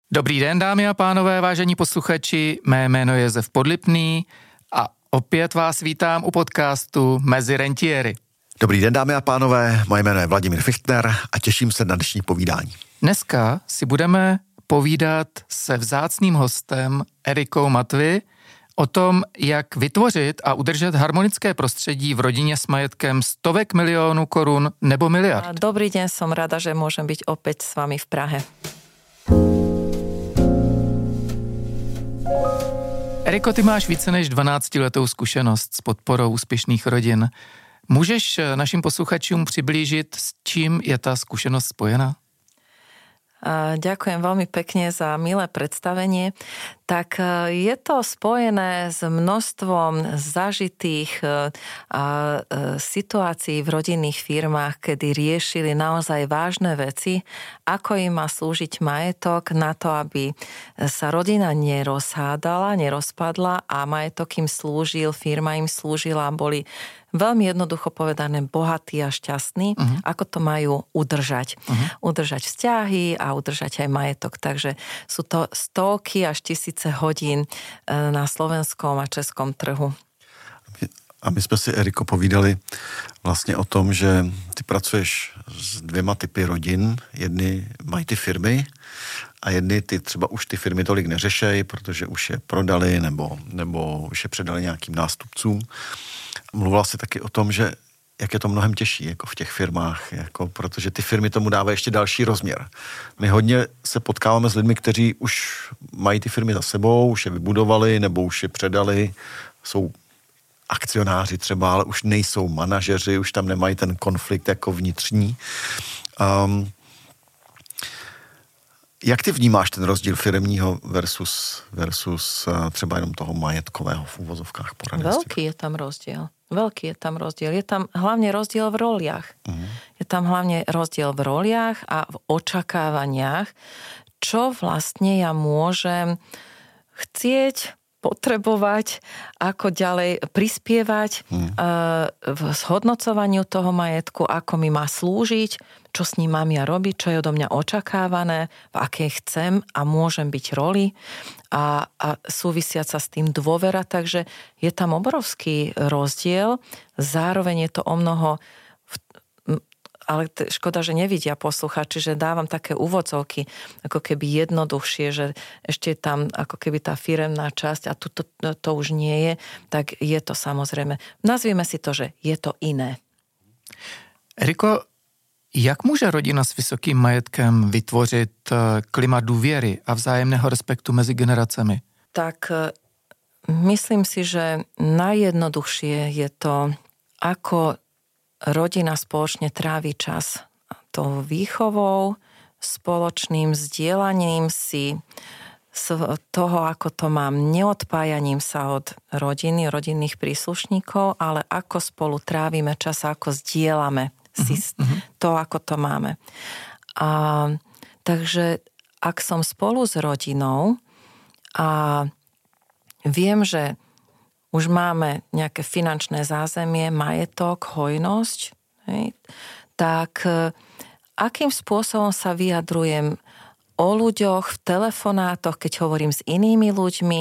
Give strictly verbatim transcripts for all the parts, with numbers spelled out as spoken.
Dobrý den, dámy a pánové, vážení posluchači, mé jméno je Josef Podlipný a opět vás vítám u podcastu Mezi rentiéry. Dobrý den, dámy a pánové, moje jméno je Vladimír Fichtner a těším se na dnešní povídání. Dneska si budeme povídat se vzácným hostem Erikou Matvy o tom, jak vytvořit a udržet harmonické prostředí v rodině s majetkem stovek milionů korun nebo miliard. Dobrý deň, som rada, že môžem byť opäť s vami v Prahe. Eriko, ty máš více než dvanáctiletou zkušenost s podporou úspěšných rodin. Můžeš našim posluchačům přiblížit, s čím je ta zkušenost spojena? Ďakujem veľmi pekne za milé predstavenie. Tak je to spojené s množstvom zažitých situácií v rodinných firmách, kedy riešili naozaj vážne veci, ako im má slúžiť majetok na to, aby sa rodina nerozhádala, nerozpadla a majetok im slúžil, firma im slúžila, boli veľmi jednoducho povedané bohatí a šťastní, uh-huh. ako to majú udržať. Uh-huh. Udržať vzťahy a udržať aj majetok. Takže sú to stovky až tisíce hodín na slovenskom a českom trhu. A my jsme si, Eriko, povídali vlastně o tom, že ty pracuješ s dvěma typy rodin. Jedny mají ty firmy a jedny ty třeba už ty firmy tolik neřešejí, protože už je prodali nebo, nebo už je předali nějakým nástupcům. Mluvila si taky o tom, že jak je to mnohem těžší jako v těch firmách, jako, protože ty firmy tomu dávají ještě další rozměr. My hodně se potkáváme s lidmi, kteří už mají ty firmy za sebou, už je vybudovali nebo už je předali, jsou akcionáři třeba, ale už nejsou manažeři, už tam nemají ten konflikt jako vnitřní. Um, jak ty vnímáš ten rozdíl firemního versus, versus třeba jenom toho majetkového v úvozovkách poradenství? Veľký je tam rozdiel. Veľký je tam rozdiel. Je tam hlavne rozdiel v roliach. Uh-huh. Je tam hlavne rozdiel v roliach a v očakávaniach, čo vlastne ja môžem chcieť, potrebovať, ako ďalej prispievať hmm. v zhodnocovaniu toho majetku, ako mi má slúžiť, čo s ním mám ja robiť, čo je odo mňa očakávané, v akej chcem a môžem byť roli a, a súvisiaca s tým dôvera, takže je tam obrovský rozdiel, zároveň je to o mnoho ale t- škoda, že nevidia posluchači, že dávam také úvodzovky, ako keby jednoduchšie, že ešte je tam ako keby tá firemná časť a tu to, to, to už nie je, tak je to samozrejme. Nazvime si to, že je to iné. Eriko, jak může rodina s vysokým majetkem vytvořit klima důvěry a vzájemného respektu mezi generacemi? Tak myslím si, že najjednoduchšie je to, ako rodina spoločne trávi čas tou výchovou, spoločným zdieľaním si z toho, ako to mám, neodpájaním sa od rodiny, rodinných príslušníkov, ale ako spolu trávime čas, ako zdieľame si uh-huh. to, ako to máme. A, takže ak som spolu s rodinou a viem, že už máme nejaké finančné zázemie, majetok, hojnosť, hej, tak akým spôsobom sa vyjadrujem o ľuďoch v telefonátoch, keď hovorím s inými ľuďmi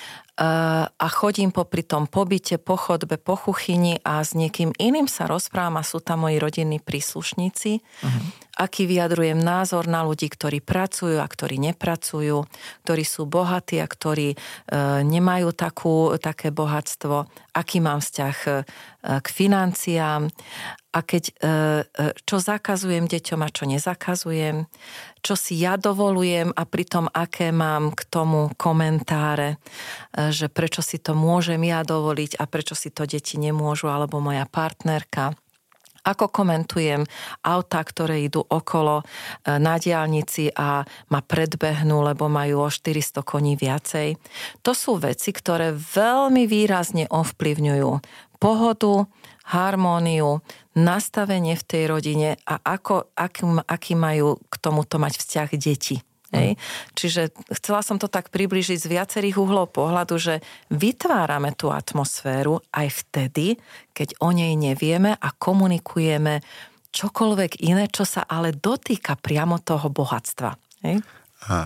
a chodím popri tom pobyte, po chodbe, po kuchyni a s niekým iným sa rozprávam a sú tam moji rodinní príslušníci, uh-huh. aký vyjadrujem názor na ľudí, ktorí pracujú a ktorí nepracujú, ktorí sú bohatí a ktorí e, nemajú takú, také bohatstvo, aký mám vzťah e, k financiám a keď, e, čo zakazujem deťom a čo nezakazujem, čo si ja dovolujem a pritom aké mám k tomu komentáre, e, že prečo si to môžem ja dovoliť a prečo si to deti nemôžu alebo moja partnerka. Ako komentujem autá, ktoré idú okolo na diaľnici a ma predbehnú, lebo majú o štyristo koní viacej. To sú veci, ktoré veľmi výrazne ovplyvňujú pohodu, harmóniu, nastavenie v tej rodine a ako, aký, aký majú k tomuto mať vzťah deti. Hej. Čiže chcela som to tak priblížiť z viacerých uhlov pohľadu, že vytvárame tú atmosféru aj vtedy, keď o nej nevieme a komunikujeme čokoľvek iné, čo sa ale dotýka priamo toho bohatstva. Hej. A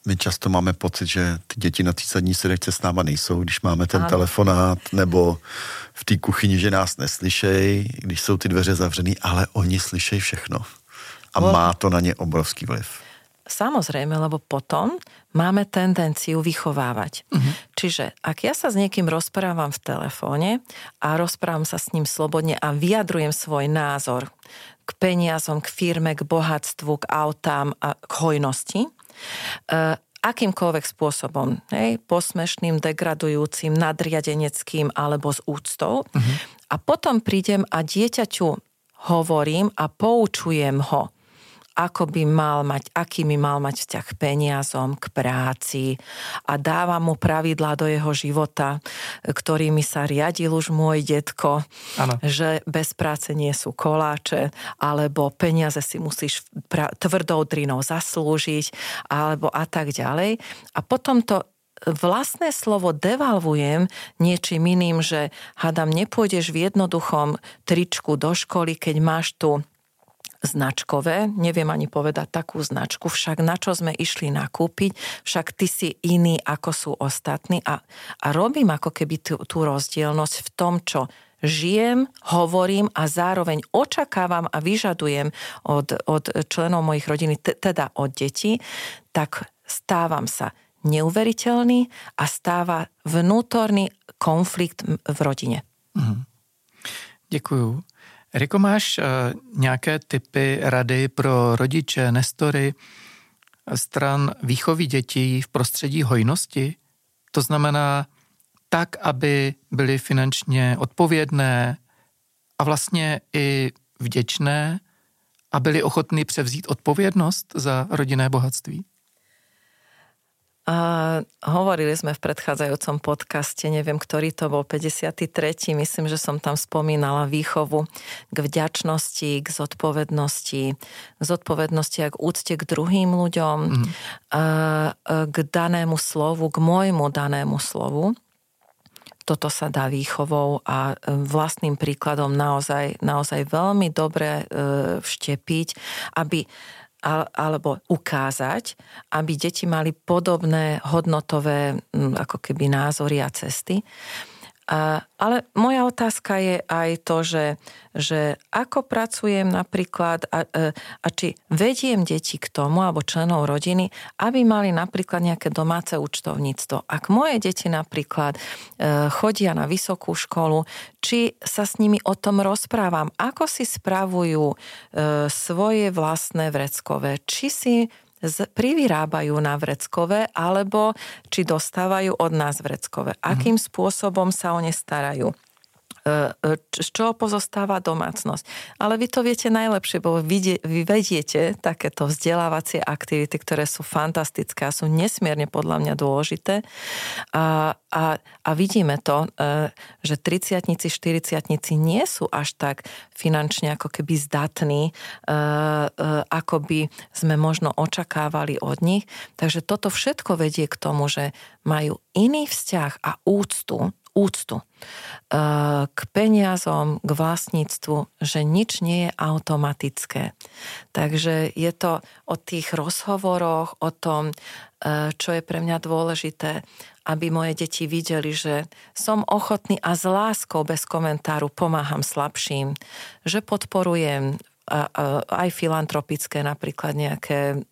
my často máme pocit, že ty děti na té zadní sedačce s náma nejsou, když máme ten ano. telefonát, nebo v té kuchyni, že nás neslyšej, když jsou ty dveře zavřený, ale oni slyšej všechno. A Bo... má to na ně obrovský vliv. Samozrejme, lebo potom máme tendenciu vychovávať. Uh-huh. Čiže ak ja sa s niekým rozprávam v telefóne a rozprávam sa s ním slobodne a vyjadrujem svoj názor k peniazom, k firme, k bohatstvu, k autám a k hojnosti, uh, akýmkoľvek spôsobom, hej, posmešným, degradujúcim, nadriadeneckým alebo s úctou. Uh-huh. A potom prídem a dieťaťu hovorím a poučujem ho, ako by mal mať, aký by mal mať vzťah k peniazom, k práci a dávam mu pravidlá do jeho života, ktorými sa riadil už môj detko, ano. Že bez práce nie sú koláče, alebo peniaze si musíš pra- tvrdou drinou zaslúžiť, alebo a tak ďalej. A potom to vlastné slovo devalvujem niečím iným, že hádam, nepôjdeš v jednoduchom tričku do školy, keď máš tu značkové, neviem ani povedať takú značku, však na čo sme išli nakúpiť, však ty si iný ako sú ostatní a, a robím ako keby tú, tú rozdielnosť v tom, čo žijem, hovorím a zároveň očakávam a vyžadujem od, od členov mojich rodiny, teda od detí, tak stávam sa neuveriteľný a stáva vnútorný konflikt v rodine. Mhm. Děkuju. Eriko, máš uh, nějaké tipy, rady pro rodiče, nestory stran výchovy dětí v prostředí hojnosti? To znamená tak, aby byly finančně odpovědné a vlastně i vděčné a byli ochotní převzít odpovědnost za rodinné bohatství? A hovorili sme v predchádzajúcom podcaste, neviem, ktorý to bol, päťdesiaty tretí Myslím, že som tam spomínala výchovu k vďačnosti, k zodpovednosti, k zodpovednosti a k úcte k druhým ľuďom, mm. a k danému slovu, k môjmu danému slovu. Toto sa dá výchovou a vlastným príkladom naozaj, naozaj veľmi dobre vštepiť, aby alebo ukázať, aby deti mali podobné hodnotové ako keby názory a cesty. A, ale moja otázka je aj to, že, že ako pracujem napríklad a, a či vediem deti k tomu, alebo členov rodiny, aby mali napríklad nejaké domáce účtovníctvo. Ak moje deti napríklad e, chodia na vysokú školu, či sa s nimi o tom rozprávam, ako si spravujú e, svoje vlastné vreckové, či si privyrábajú na vreckové, alebo či dostávajú od nás vreckové. Akým spôsobom sa o ne starajú. Z čoho pozostáva domácnosť. Ale vy to viete najlepšie, bo vy, vy vediete takéto vzdelávacie aktivity, ktoré sú fantastické a sú nesmierne podľa mňa dôležité. A, a, a vidíme to, že tridsiatnici, štyridsiatnici nie sú až tak finančne ako keby zdatní, ako by sme možno očakávali od nich. Takže toto všetko vedie k tomu, že majú iný vzťah a úctu úctu k peniazom, k vlastníctvu, že nič nie je automatické. Takže je to o tých rozhovoroch, o tom, čo je pre mňa dôležité, aby moje deti videli, že som ochotný a s láskou bez komentáru pomáham slabším, že podporujem aj filantropické napríklad nejaké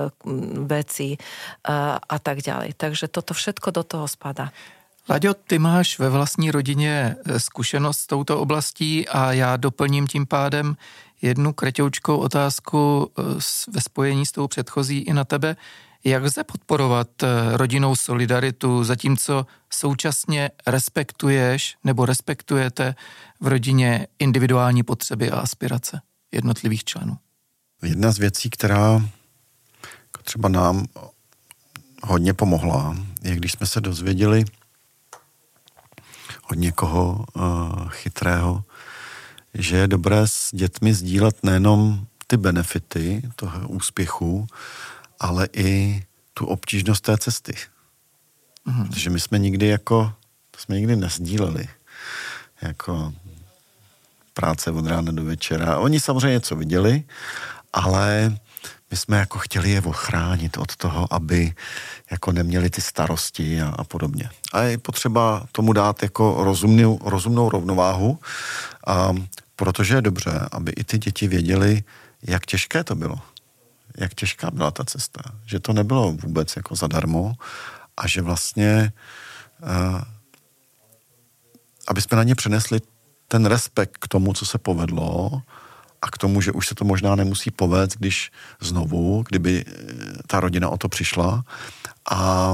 veci a tak ďalej. Takže toto všetko do toho spadá. Láďo, ty máš ve vlastní rodině zkušenost s touto oblastí a já doplním tím pádem jednu kratoučkou otázku ve spojení s tou předchozí i na tebe. Jak lze podporovat rodinnou solidaritu, zatímco současně respektuješ nebo respektujete v rodině individuální potřeby a aspirace jednotlivých členů? Jedna z věcí, která třeba nám hodně pomohla, je když jsme se dozvěděli od někoho uh, chytrého, že je dobré s dětmi sdílet nejenom ty benefity toho úspěchu, ale i tu obtížnost té cesty. Mm-hmm. Protože my jsme nikdy jako, jsme nikdy nesdíleli jako práce od rána do večera. Oni samozřejmě něco viděli, ale my jsme jako chtěli je ochránit od toho, aby jako neměli ty starosti a, a podobně. A je potřeba tomu dát jako rozumnou, rozumnou rovnováhu, a protože je dobře, aby i ty děti věděli, jak těžké to bylo. Jak těžká byla ta cesta. Že to nebylo vůbec jako zadarmo a že vlastně uh, aby jsme na ně přenesli ten respekt k tomu, co se povedlo a k tomu, že už se to možná nemusí povést, když znovu, kdyby ta rodina o to přišla. A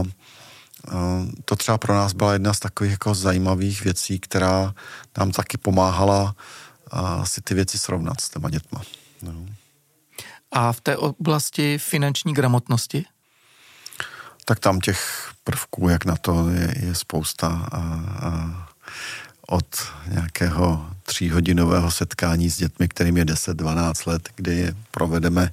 to třeba pro nás byla jedna z takových jako zajímavých věcí, která nám taky pomáhala si ty věci srovnat s těma dětma. No. A v té oblasti finanční gramotnosti? Tak tam těch prvků, jak na to, je, je spousta. A, a od nějakého tříhodinového setkání s dětmi, kterým je deset dvanáct let, kdy je provedeme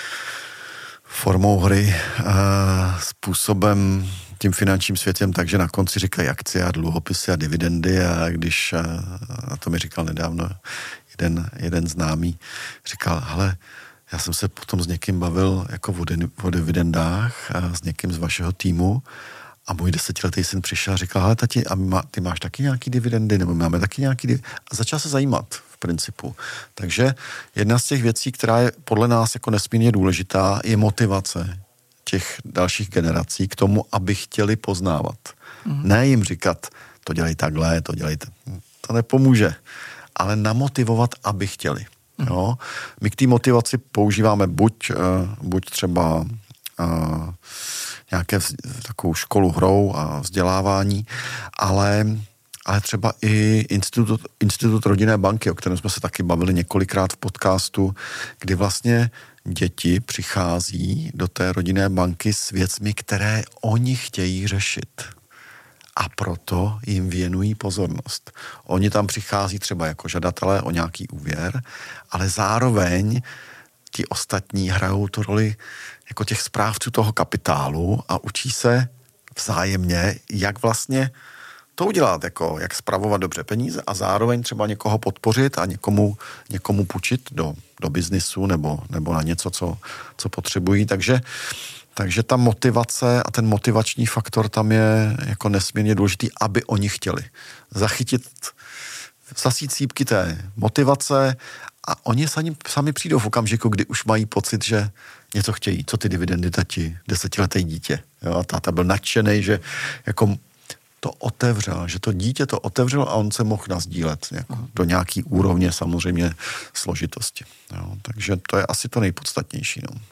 formou hry a způsobem tím finančním světem, takže na konci říkají akcie a dluhopisy a dividendy a když, a, a to mi říkal nedávno jeden, jeden známý, říkal, hele, já jsem se potom s někým bavil jako o dividendách a s někým z vašeho týmu a můj desetiletý syn přišel a říkal, hele tati, a má, ty máš taky nějaký dividendy, nebo máme taky nějaký dividendy? A začal se zajímat v principu. Takže jedna z těch věcí, která je podle nás jako nesmírně důležitá, je motivace těch dalších generací k tomu, aby chtěli poznávat. Mm. Ne jim říkat, to dělej takhle, to dělejte. To nepomůže. Ale namotivovat, aby chtěli. Mm. Jo? My k té motivaci používáme buď, uh, buď třeba uh, nějaké vz, takovou školu hrou a vzdělávání, ale, ale třeba i institut, institut rodinné banky, o kterém jsme se taky bavili několikrát v podcastu, kdy vlastně děti přichází do té rodinné banky s věcmi, které oni chtějí řešit. A proto jim věnují pozornost. Oni tam přichází třeba jako žadatelé o nějaký úvěr, ale zároveň ti ostatní hrajou tu roli jako těch správců toho kapitálu a učí se vzájemně, jak vlastně to udělat, jako jak spravovat dobře peníze a zároveň třeba někoho podpořit a někomu, někomu půjčit do, do biznisu nebo, nebo na něco, co, co potřebují. Takže, takže ta motivace a ten motivační faktor tam je jako nesmírně důležitý, aby oni chtěli zachytit, zasít sípky té motivace a oni sami, sami přijdou v okamžiku, kdy už mají pocit, že něco chtějí. Co ty dividendy, tati, desetiletý dítě. Jo, a táta byl nadšenej, že jako to otevřel, že to dítě to otevřelo a on se mohl nasdílet jako do nějaký úrovně samozřejmě složitosti. Jo, takže to je asi to nejpodstatnější. No.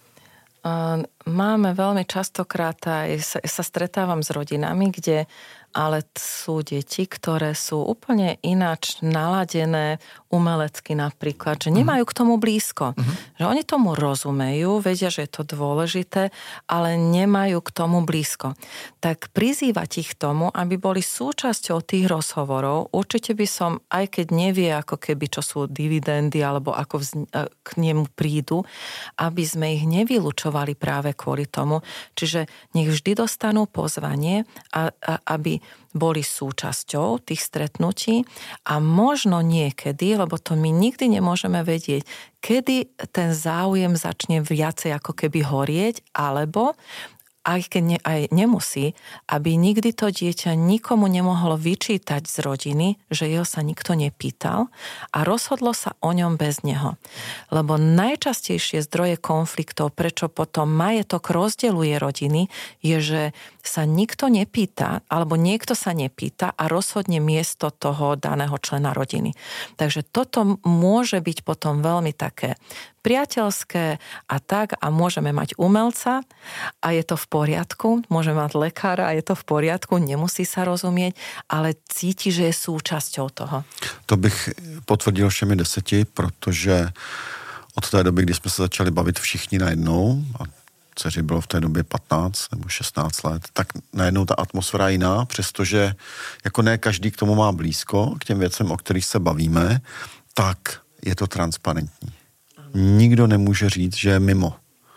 Máme veľmi častokrát aj sa, sa stretávam s rodinami, kde ale sú deti, ktoré sú úplne ináč naladené umelecky napríklad, že nemajú k tomu blízko. Uh-huh. Že oni tomu rozumejú, vedia, že je to dôležité, ale nemajú k tomu blízko. Tak prizývať ich tomu, aby boli súčasťou tých rozhovorov, určite by som, aj keď nevie ako keby, čo sú dividendy, alebo ako vz, k nemu prídu, aby sme ich nevylučovali práve kvôli tomu. Čiže nech vždy dostanú pozvanie, a, a, aby boli súčasťou tých stretnutí a možno niekedy, lebo to my nikdy nemôžeme vedieť, kedy ten záujem začne viacej ako keby horieť, alebo aj keď ne, aj nemusí, aby nikdy to dieťa nikomu nemohlo vyčítať z rodiny, že jeho sa nikto nepýtal a rozhodlo sa o ňom bez neho. Lebo najčastejšie zdroje konfliktov, prečo potom majetok rozdeľuje rodiny, je, že sa nikto nepýta, alebo niekto sa nepýta a rozhodne miesto toho daného člena rodiny. Takže toto môže byť potom veľmi také priateľské a tak a môžeme mať umelca a je to v poriadku, môžeme mať lekára a je to v poriadku, nemusí sa rozumieť, ale cíti, že je súčasťou toho. To bych potvrdil všemi deseti, protože od té doby, kdy jsme se začali bavit všichni najednou, a dceři bylo v té době patnáct nebo šestnáct let, tak najednou ta atmosféra je jiná, přestože jako ne každý k tomu má blízko, k těm věcem, o kterých se bavíme, tak je to transparentní. Nikdo nemůže říct, že je mimo.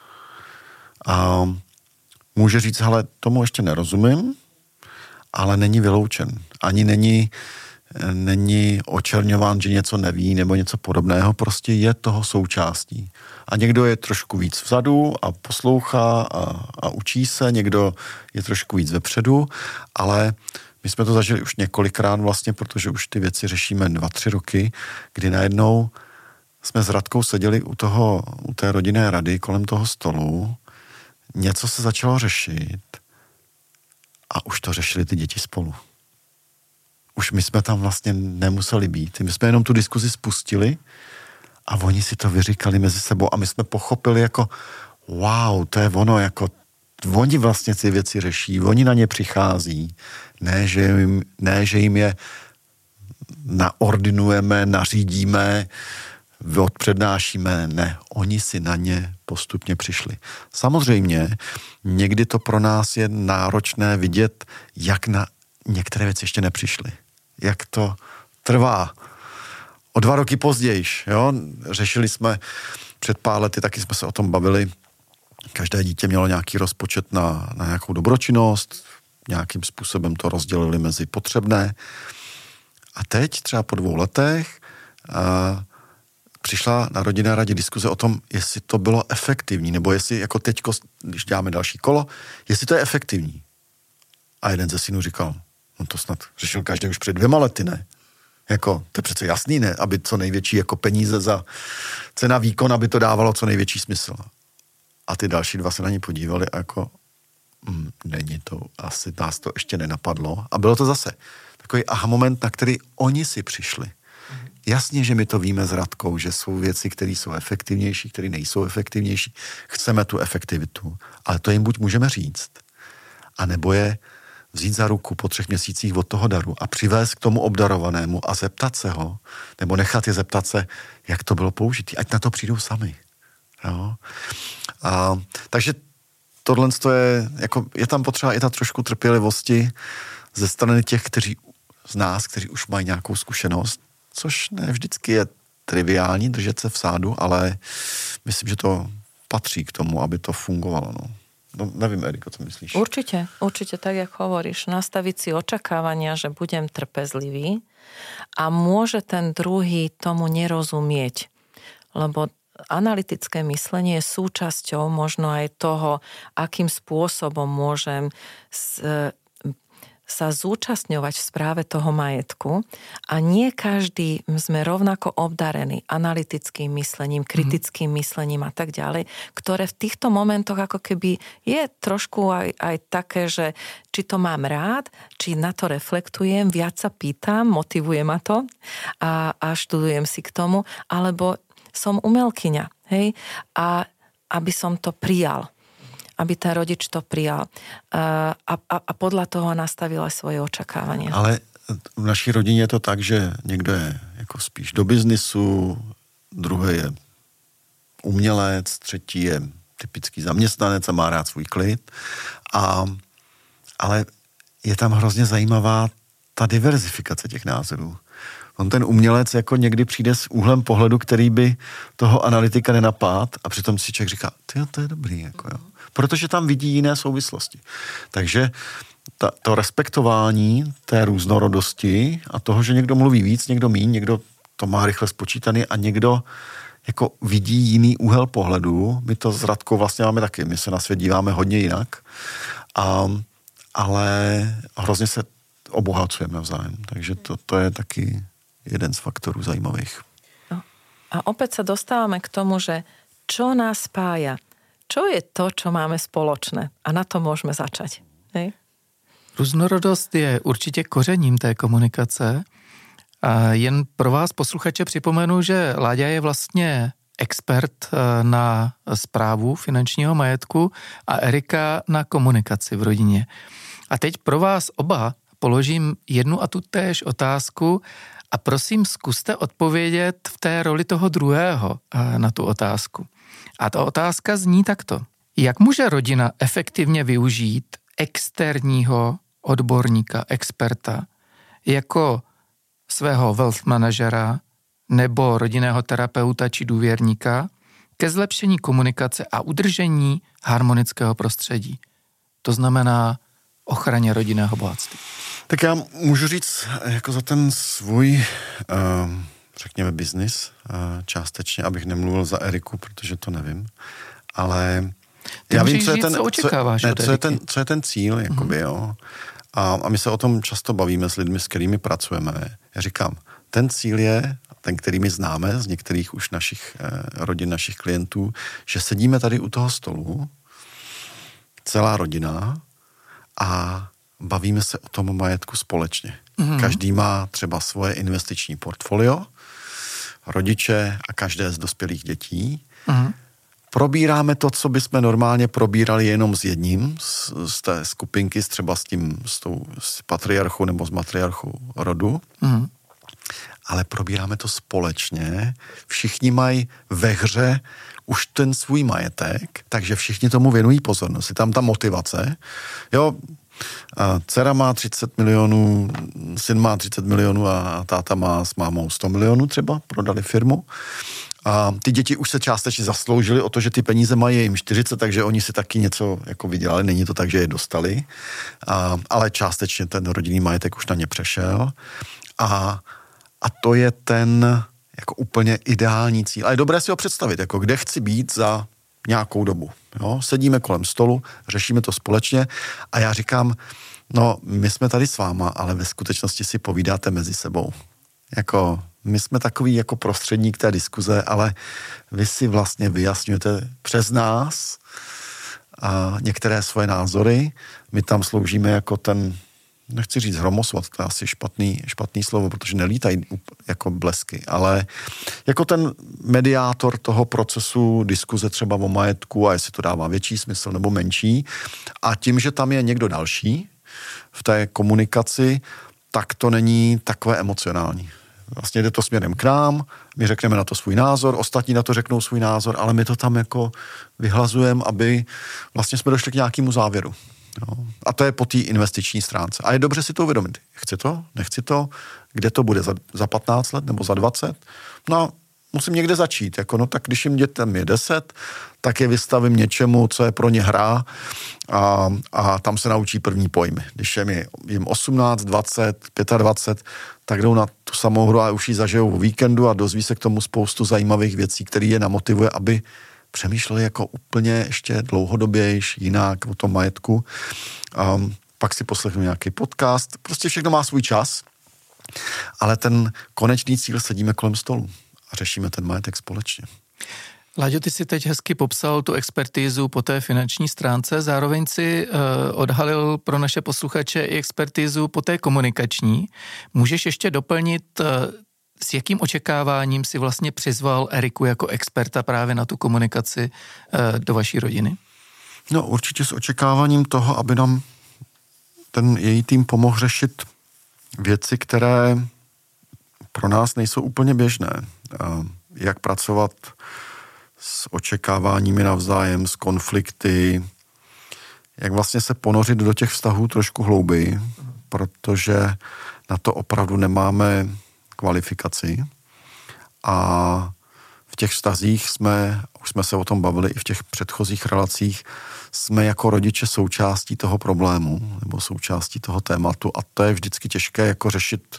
A může říct, hele, tomu ještě nerozumím, ale není vyloučen. Ani není není očerňován, že něco neví nebo něco podobného, prostě je toho součástí. A někdo je trošku víc vzadu a poslouchá a, a učí se, někdo je trošku víc vepředu, ale my jsme to zažili už několikrát vlastně, protože už ty věci řešíme dva, tři roky, kdy najednou jsme s Radkou seděli u toho, u té rodinné rady kolem toho stolu, něco se začalo řešit a už to řešili ty děti spolu. Už my jsme tam vlastně nemuseli být. My jsme jenom tu diskuzi spustili a oni si to vyříkali mezi sebou a my jsme pochopili jako wow, to je ono, jako oni vlastně ty věci řeší, oni na ně přichází, ne, že jim, ne, že jim je naordinujeme, nařídíme, odpřednášíme, ne, oni si na ně postupně přišli. Samozřejmě, někdy to pro nás je náročné vidět, jak na některé věci ještě nepřišly. Jak to trvá. O dva roky později, jo, řešili jsme před pár lety, taky jsme se o tom bavili, každé dítě mělo nějaký rozpočet na, na nějakou dobročinnost, nějakým způsobem to rozdělili mezi potřebné. A teď, třeba po dvou letech, a přišla na rodinné radě diskuze o tom, jestli to bylo efektivní, nebo jestli jako teďko, když děláme další kolo, jestli to je efektivní. A jeden ze synů říkal, no to snad řešil každý už před dvěma lety, ne? Jako, to je přece jasný, ne? Aby co největší jako peníze za cena výkon, aby to dávalo co největší smysl. A ty další dva se na ně podívali a jako, mm, není to, asi nás to ještě nenapadlo. A bylo to zase takový aha moment, na který oni si přišli. Jasně, že my to víme s Radkou, že jsou věci, které jsou efektivnější, které nejsou efektivnější. Chceme tu efektivitu, ale to jim buď můžeme říct, anebo je vzít za ruku po třech měsících od toho daru a přivést k tomu obdarovanému a zeptat se ho, nebo nechat je zeptat se, jak to bylo použitý, ať na to přijdou sami. Jo? A, takže tohle je, jako, je tam potřeba i ta trošku trpělivosti ze strany těch, kteří z nás, kteří už mají nějakou zkušenost, což ne vždycky je triviální držet se v sádu, ale myslím, že to patří k tomu, aby to fungovalo. No. No, nevím, Eriko, co myslíš? Určite, určite, tak jak hovoríš, nastaviť si očakávania, že budem trpezlivý a môže ten druhý tomu nerozumieť, lebo analytické myslenie je súčasťou možno aj toho, akým spôsobom môžem s, sa zúčastňovať v správe toho majetku a nie každý sme rovnako obdarení analytickým myslením, kritickým mm. myslením a tak ďalej, ktoré v týchto momentoch ako keby je trošku aj, aj také, že či to mám rád, či na to reflektujem, viac sa pýtam, motivuje ma to a, a študujem si k tomu, alebo som umelkyňa, hej, a aby som to prijal. Aby ten rodič to prijal. A, a, a podľa toho nastavil aj svoje očakávania. Ale v naší rodině je to tak, že někdo je jako spíš do biznisu, druhý je umělec, třetí je typický zaměstnanec a má rád svůj klid. A, ale je tam hrozně zajímavá ta diverzifikace těch názorů. On ten umělec jako někdy přijde s úhlem pohledu, který by toho analytika nenapad a přitom si člověk říká, tyjo, to je dobrý, jako jo. Protože tam vidí jiné souvislosti. Takže ta, to respektování té různorodosti a toho, že někdo mluví víc, někdo míň, někdo to má rychle spočítaný a někdo jako vidí jiný úhel pohledu. My to s Radkou vlastně máme taky. My se na svět díváme hodně jinak. A, ale hrozně se obohacujeme navzájem. Takže to, to je taky jeden z faktorů zajímavých. No. A opäť sa dostávame k tomu, že čo nás spája? Čo je to, čo máme spoločné? A na to môžeme začať. Hej? Různorodost je určitě kořením té komunikace. A jen pro vás posluchače připomenu, že Láďa je vlastně expert na správu finančního majetku a Erika na komunikaci v rodině. A teď pro vás oba položím jednu a tu též otázku a prosím, zkuste odpovědět v té roli toho druhého na tu otázku. A ta otázka zní takto. Jak může rodina efektivně využít externího odborníka, experta, jako svého wealth manažera nebo rodinného terapeuta či důvěrníka ke zlepšení komunikace a udržení harmonického prostředí? To znamená ochraně rodinného bohatství. Tak já můžu říct, jako za ten svůj, uh, řekněme, biznis, uh, částečně, abych nemluvil za Eriku, protože to nevím, ale Ty já vím, co je říct, ten, co očekáváš co, ne, od co, je ten, Eriky. co je ten cíl, jakoby, mm-hmm. jo. A, a my se o tom často bavíme s lidmi, s kterými pracujeme. Já říkám, ten cíl je, ten, který my známe z některých už našich eh, rodin, našich klientů, že sedíme tady u toho stolu, celá rodina, a bavíme se o tom majetku společně. Mm-hmm. Každý má třeba svoje investiční portfolio, rodiče a každé z dospělých dětí. Mm-hmm. Probíráme to, co bychom normálně probírali jenom s jedním z, z té skupinky, třeba s tím, s tou s patriarchou nebo s matriarchou rodu. Mm. Ale probíráme to společně. Všichni mají ve hře už ten svůj majetek, takže všichni tomu věnují pozornost. Je tam ta motivace. Jo, a dcera má třicet milionů, syn má třicet milionů a táta má s mámou sto milionů třeba, prodali firmu. A ty děti už se částečně zasloužili o to, že ty peníze mají jim čtyřicet, takže oni si taky něco jako vydělali, není to tak, že je dostali, a, ale částečně ten rodinný majetek už na ně přešel a, a to je ten jako úplně ideální cíl. A je dobré si ho představit, jako kde chci být za nějakou dobu. Jo? Sedíme kolem stolu, řešíme to společně a já říkám, no my jsme tady s váma, ale ve skutečnosti si povídáte mezi sebou. Jako my jsme takový jako prostředník té diskuze, ale vy si vlastně vyjasňujete přes nás a některé svoje názory. My tam sloužíme jako ten, nechci říct hromosvod, to je asi špatný, špatný slovo, protože nelítají jako blesky, ale jako ten mediátor toho procesu diskuze třeba o majetku a jestli to dává větší smysl nebo menší. A tím, že tam je někdo další v té komunikaci, tak to není takové emocionální. Vlastně jde to směrem k nám, my řekneme na to svůj názor, ostatní na to řeknou svůj názor, ale my to tam jako vyhlazujeme, aby vlastně jsme došli k nějakému závěru. Jo. A to je po té investiční stránce. A je dobře si to uvědomit. Chci to, nechci to, kde to bude za, za patnáct let nebo za dvacet? No, musím někde začít. Jako, no tak když jim dětem je deset, tak je vystavím něčemu, co je pro ně hra a, a tam se naučí první pojmy. Když je jim osmnáct, dvacet, dvacet pět, tak jdou na tu samou hru a už ji zažijou o víkendu a dozví se k tomu spoustu zajímavých věcí, které je namotivuje, aby přemýšleli jako úplně ještě dlouhodobějš, jinak o tom majetku. Um, pak si poslechnu nějaký podcast. Prostě všechno má svůj čas, ale ten konečný cíl sedíme kolem stolu a řešíme ten majetek společně. Láďo, ty si teď hezky popsal tu expertízu po té finanční stránce, zároveň si uh, odhalil pro naše posluchače i expertízu po té komunikační. Můžeš ještě doplnit, uh, s jakým očekáváním si vlastně přizval Eriku jako experta právě na tu komunikaci uh, do vaší rodiny? No určitě s očekáváním toho, aby nám ten její tým pomohl řešit věci, které pro nás nejsou úplně běžné. Uh, jak pracovat s očekáváními navzájem, s konflikty, jak vlastně se ponořit do těch vztahů trošku hlouběji, protože na to opravdu nemáme kvalifikaci a v těch vztazích jsme, už jsme se o tom bavili i v těch předchozích relacích, jsme jako rodiče součástí toho problému nebo součástí toho tématu a to je vždycky těžké jako řešit.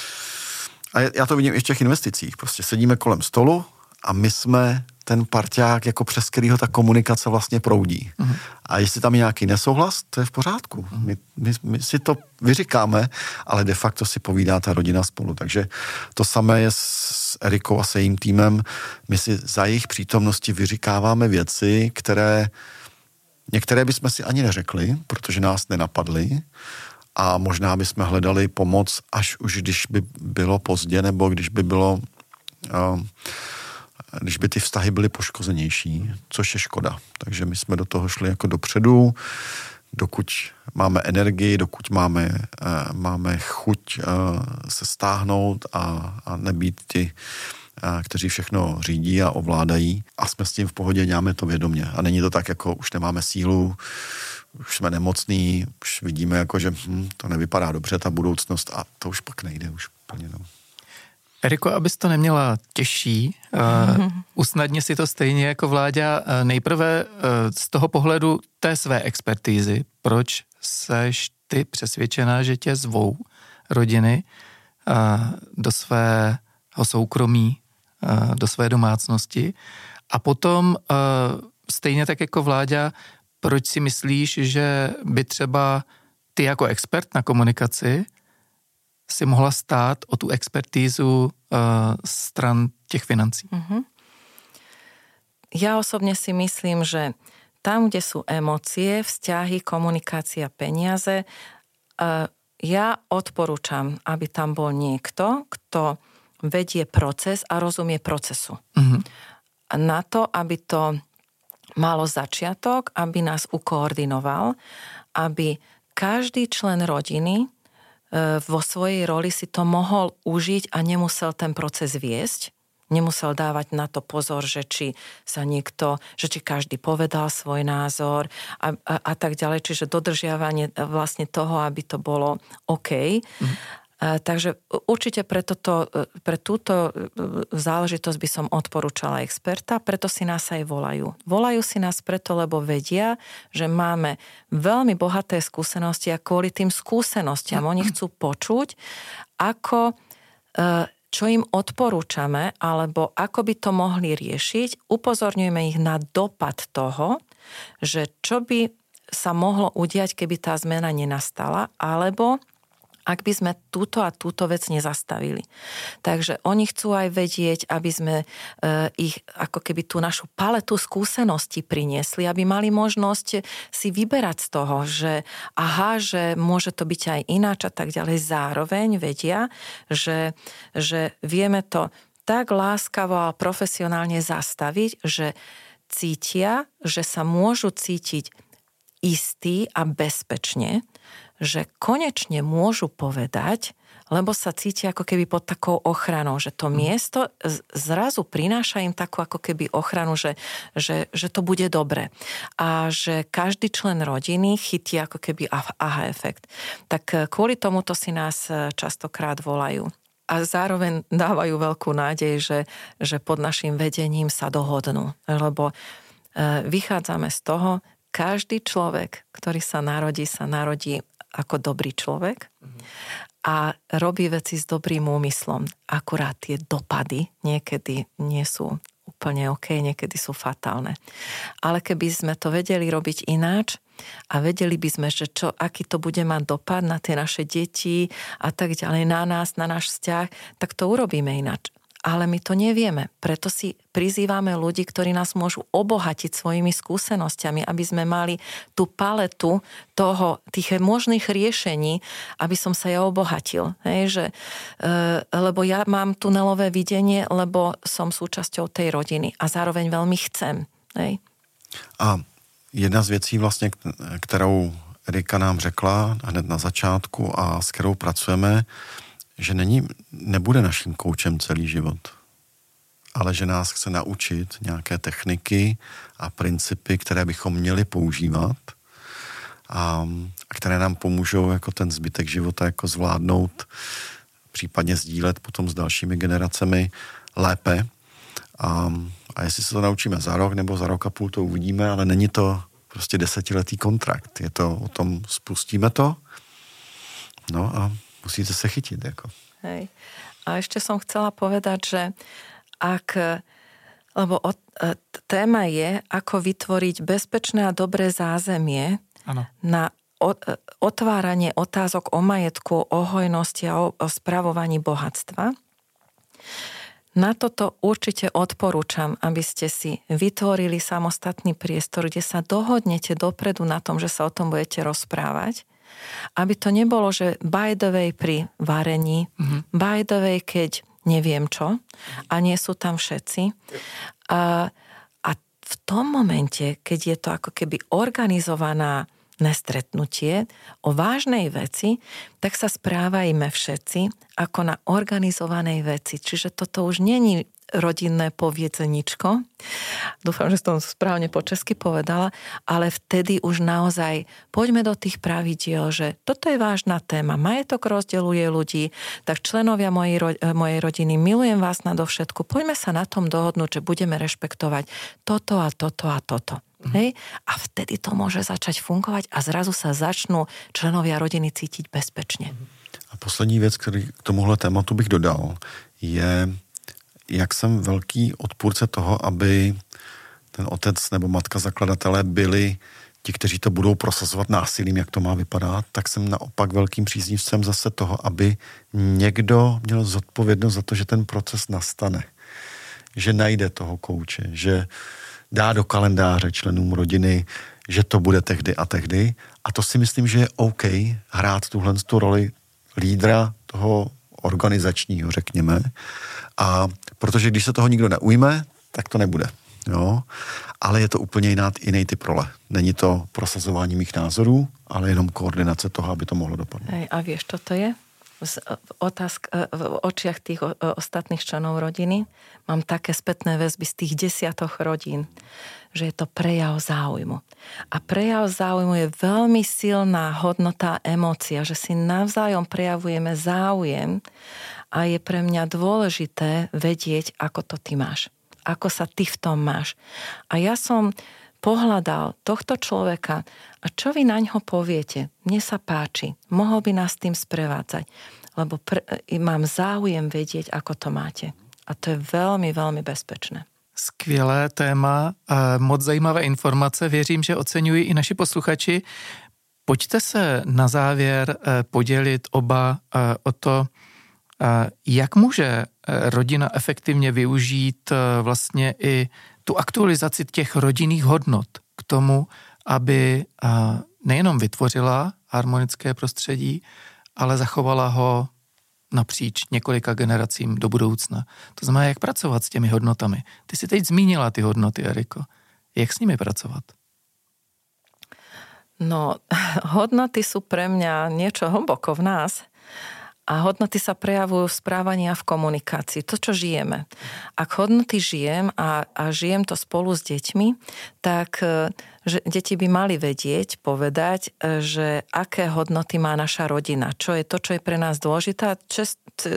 A já to vidím i v těch investicích. Prostě sedíme kolem stolu a my jsme ten parťák, jako přes kterýho ta komunikace vlastně proudí. Uh-huh. A jestli tam je nějaký nesouhlas, to je v pořádku. Uh-huh. My, my, my si to vyříkáme, ale de facto si povídá ta rodina spolu. Takže to samé je s Erikou a se jejím týmem. My si za jejich přítomnosti vyříkáváme věci, které některé bychom si ani neřekli, protože nás nenapadly a možná bychom hledali pomoc, až už když by bylo pozdě, nebo když by bylo... Uh, když by ty vztahy byly poškozenější, což je škoda. Takže my jsme do toho šli jako dopředu, dokud máme energii, dokud máme, uh, máme chuť uh, se stáhnout a, a nebýt ti, uh, kteří všechno řídí a ovládají. A jsme s tím v pohodě, děláme to vědomě. A není to tak, jako už nemáme sílu, už jsme nemocní, už vidíme, jako, že hm, to nevypadá dobře, ta budoucnost, a to už pak nejde, už plně no. Eriko, abys to neměla těžší, uh, usnadně si to stejně jako Vláďa. Uh, nejprve uh, z toho pohledu té své expertízy, proč seš ty přesvědčená, že tě zvou rodiny do svého soukromí, do své domácnosti. A potom stejně tak jako Vláďa, proč si myslíš, že by třeba ty jako expert na komunikaci si mohla stát o tu expertízu stran těch financí? Mm-hmm. Ja osobne si myslím, že tam, kde sú emócie, vzťahy, komunikácia, peniaze, ja odporúčam, aby tam bol niekto, kto vedie proces a rozumie procesu. Mm-hmm. Na to, aby to malo začiatok, aby nás ukoordinoval, aby každý člen rodiny vo svojej roli si to mohol užiť a nemusel ten proces viesť. Nemusel dávať na to pozor, že či sa niekto, že či každý povedal svoj názor a, a, a tak ďalej. Čiže dodržiavanie vlastne toho, aby to bolo OK. Mm. A, takže určite pre, toto, pre túto záležitosť by som odporúčala experta, preto si nás aj volajú. Volajú si nás preto, lebo vedia, že máme veľmi bohaté skúsenosti a kvôli tým skúsenostiam oni chcú počuť, ako čo im odporúčame, alebo ako by to mohli riešiť. Upozorňujeme ich na dopad toho, že čo by sa mohlo udiať, keby tá zmena nenastala, alebo ak by sme túto a túto vec nezastavili. Takže oni chcú aj vedieť, aby sme e, ich ako keby tú našu paletu skúseností priniesli, aby mali možnosť si vyberať z toho, že aha, že môže to byť aj ináč a tak ďalej. Zároveň vedia, že, že vieme to tak láskavo a profesionálne zastaviť, že cítia, že sa môžu cítiť istí a bezpečne, že konečne môžu povedať, lebo sa cítia ako keby pod takou ochranou, že to miesto zrazu prináša im takú ako keby ochranu, že, že, že to bude dobre. A že každý člen rodiny chytí ako keby aha efekt. Tak kvôli tomuto si nás častokrát volajú. A zároveň dávajú veľkú nádej, že, že pod našim vedením sa dohodnú. Lebo vychádzame z toho, každý človek, ktorý sa narodí, sa narodí ako dobrý človek a robí veci s dobrým úmyslom. Akurát tie dopady niekedy nie sú úplne OK, niekedy sú fatálne. Ale keby sme to vedeli robiť ináč a vedeli by sme, že čo, aký to bude mať dopad na tie naše deti a tak ďalej, na nás, na náš vzťah, tak to urobíme ináč. Ale my to nevieme. Preto si prizývame ľudí, ktorí nás môžu obohatiť svojimi skúsenostiami, aby sme mali tú paletu toho, tých možných riešení, aby som sa ja obohatil. Hej, že, e, lebo ja mám tunelové videnie, lebo som súčasťou tej rodiny a zároveň veľmi chcem. Hej. A jedna z věcí vlastně, kterou Erika nám řekla hned na začátku a s kterou pracujeme, že není, nebude naším koučem celý život, ale že nás chce naučit nějaké techniky a principy, které bychom měli používat a, a které nám pomůžou jako ten zbytek života jako zvládnout, případně sdílet potom s dalšími generacemi lépe. A, a jestli se to naučíme za rok nebo za rok a půl, to uvidíme, ale není to prostě desetiletý kontrakt. Je to o tom, spustíme to, no a musíte sa chytiť. Ako. Hej. A ešte som chcela povedať, že ak, lebo od, téma je, ako vytvoriť bezpečné a dobré zázemie ano. Na od, otváranie otázok o majetku, o hojnosti a o, o spravovaní bohatstva. Na toto určite odporúčam, aby ste si vytvorili samostatný priestor, kde sa dohodnete dopredu na tom, že sa o tom budete rozprávať. Aby to nebolo, že by the way pri varení, mm-hmm. by the way keď neviem čo a nie sú tam všetci. A, a v tom momente, keď je to ako keby organizovaná stretnutie o vážnej veci, tak sa správajme všetci ako na organizovanej veci. Čiže toto už není rodinné poviedzeničko. Dúfam, že som správne po česky povedala, ale vtedy už naozaj poďme do tých pravidiel, že toto je vážna téma. Majetok rozdeľuje ľudí, tak členovia mojej, mojej rodiny, milujem vás nadovšetku. Poďme sa na tom dohodnúť, že budeme rešpektovať toto a toto a toto. Mm. Hej? A vtedy to môže začať fungovať a zrazu sa začnú členovia rodiny cítiť bezpečne. A poslední věc, který k tomuhle tématu bych dodal, je, jak jsem velký odpůrce toho, aby ten otec nebo matka zakladatelé byli ti, kteří to budou prosazovat násilím, jak to má vypadat, tak jsem naopak velkým příznivcem zase toho, aby někdo měl zodpovědnost za to, že ten proces nastane. Že najde toho kouče, že dá do kalendáře členům rodiny, že to bude tehdy a tehdy. A to si myslím, že je OK hrát tuhle tu roli lídra toho organizačního, řekněme. A protože když se toho nikdo neujme, tak to nebude. Jo? Ale je to úplně jiná, jiný typ role. Není to prosazování mých názorů, ale jenom koordinace toho, aby to mohlo dopadnout. Hej, a vieš, čo to je? V, otázk, v očiach tých ostatných členov rodiny mám také spätné väzby z tých desiatoch rodín, že je to prejav záujmu. A prejav záujmu je veľmi silná hodnota, emócia, že si navzájom prejavujeme záujem a je pre mňa dôležité vedieť, ako to ty máš. Ako sa ty v tom máš. A ja som pohľadal tohto človeka a čo vy na ňo poviete? Mne sa páči, mohol by nás tým sprevádzať, lebo pr- mám záujem vedieť, ako to máte. A to je veľmi, veľmi bezpečné. Skvělé téma, moc zajímavé informace, věřím, že oceňují i naši posluchači. Pojďte se na závěr podělit oba o to, jak může rodina efektivně využít vlastně i tu aktualizaci těch rodinných hodnot k tomu, aby nejenom vytvořila harmonické prostředí, ale zachovala ho napříč několika generacím do budoucna. To znamená, jak pracovat s těmi hodnotami. Ty si teď zmínila ty hodnoty, Eriko. Jak s nimi pracovat? No, hodnoty sú pre mňa niečo hlboko v nás. A hodnoty sa prejavujú v správaní a v komunikácii. To, čo žijeme. Ak hodnoty žijem a, a žijem to spolu s deťmi, tak že deti by mali vedieť, povedať, že aké hodnoty má naša rodina. Čo je to, čo je pre nás dôležité, cez,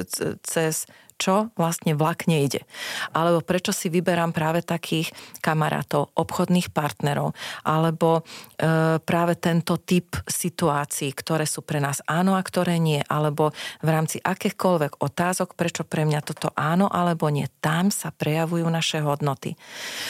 cez čo vlastne vlak nejde. Alebo prečo si vyberám práve takých kamarátov, obchodných partnerov, alebo e, práve tento typ situácií, ktoré sú pre nás áno a ktoré nie, alebo v rámci akýchkoľvek otázok, prečo pre mňa toto áno alebo nie. Tam sa prejavujú naše hodnoty.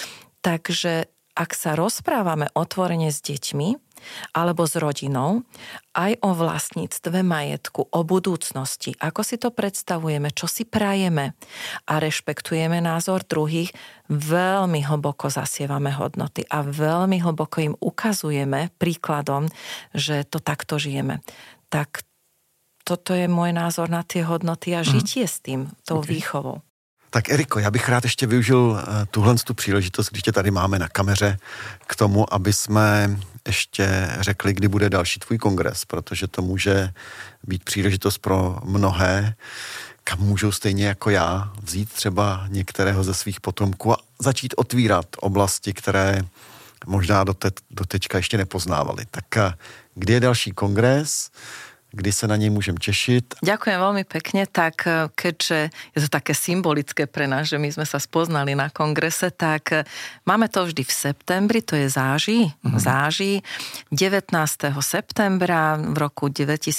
Takže ak sa rozprávame otvorene s deťmi alebo s rodinou, aj o vlastníctve majetku, o budúcnosti, ako si to predstavujeme, čo si prajeme a rešpektujeme názor druhých, veľmi hlboko zasievame hodnoty a veľmi hlboko im ukazujeme príkladom, že to takto žijeme. Tak toto je môj názor na tie hodnoty a žitie mm. s tým, tou okay. výchovou. Tak Eriko, já bych rád ještě využil tuhle tu příležitost, když tě tady máme na kameře, k tomu, aby jsme ještě řekli, kdy bude další tvůj kongres, protože to může být příležitost pro mnohé, kam můžou stejně jako já vzít třeba některého ze svých potomků a začít otvírat oblasti, které možná dotečka ještě nepoznávali. Tak kdy je další kongres? Kdy sa na nej môžem tešiť? Ďakujem veľmi pekne, tak keďže je to také symbolické pre nás, že my sme sa spoznali na kongrese, tak máme to vždy v septembri, to je záži, mm-hmm. záži. devätnásteho septembra v roku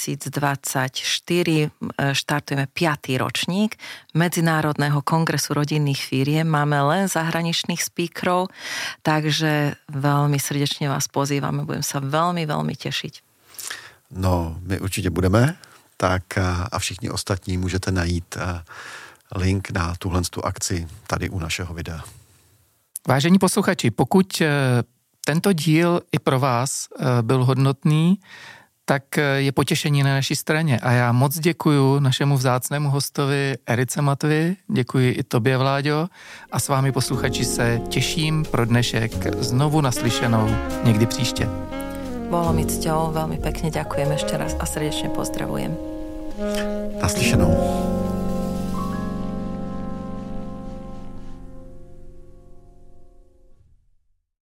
dvetisícdvadsaťštyri štartujeme piaty ročník Medzinárodného kongresu rodinných firiem. Máme len zahraničných speakerov, takže veľmi srdečne vás pozývame, budem sa veľmi, veľmi tešiť. No, my určitě budeme, tak a všichni ostatní můžete najít link na tuhle tu akci tady u našeho videa. Vážení posluchači, pokud tento díl i pro vás byl hodnotný, tak je potěšení na naší straně. A já moc děkuju našemu vzácnému hostovi Erice Matvi, děkuji i tobě, Vláďo, a s vámi posluchači se těším pro dnešek znovu naslyšenou někdy příště. Bolo mi cťou, veľmi pekne ďakujem ešte raz a srdečne pozdravujem. Naslyšenou.